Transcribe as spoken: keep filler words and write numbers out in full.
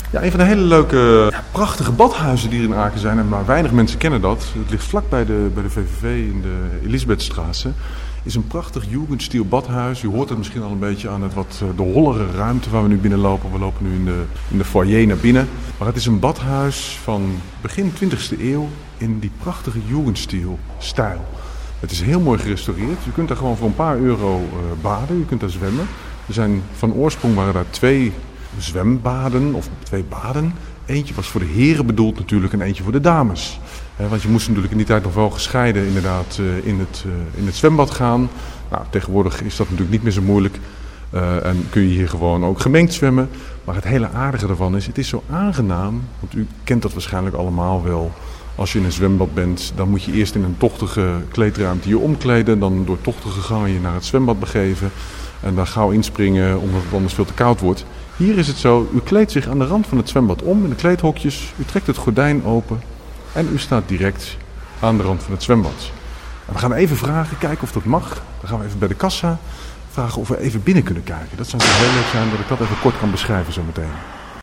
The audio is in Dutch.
Ja, een van de hele leuke, ja, prachtige badhuizen die er in Aken zijn, en maar weinig mensen kennen dat. Het ligt vlak bij de, bij de V V V in de Elisabethstraße. Is een prachtig Jugendstil badhuis. U hoort het misschien al een beetje aan het wat de hollere ruimte waar we nu binnenlopen. We lopen nu in de, in de foyer naar binnen. Maar het is een badhuis van begin twintigste eeuw in die prachtige Jugendstil stijl. Het is heel mooi gerestaureerd. Je kunt daar gewoon voor een paar euro uh, baden. Je kunt daar zwemmen. Er zijn van oorsprong waren daar twee zwembaden of twee baden. Eentje was voor de heren bedoeld natuurlijk en eentje voor de dames. He, want je moest natuurlijk in die tijd nog wel gescheiden inderdaad uh, in, het, uh, in het zwembad gaan. Nou, tegenwoordig is dat natuurlijk niet meer zo moeilijk. Uh, en kun je hier gewoon ook gemengd zwemmen. Maar het hele aardige ervan is, het is zo aangenaam. Want u kent dat waarschijnlijk allemaal wel. Als je in een zwembad bent, dan moet je eerst in een tochtige kleedruimte je omkleden. Dan door tochtige gangen je naar het zwembad begeven. En dan gauw inspringen omdat het anders veel te koud wordt. Hier is het zo, u kleedt zich aan de rand van het zwembad om in de kleedhokjes. U trekt het gordijn open en u staat direct aan de rand van het zwembad. En we gaan even vragen, kijken of dat mag. Dan gaan we even bij de kassa vragen of we even binnen kunnen kijken. Dat zou natuurlijk heel leuk zijn dat ik dat even kort kan beschrijven zo meteen.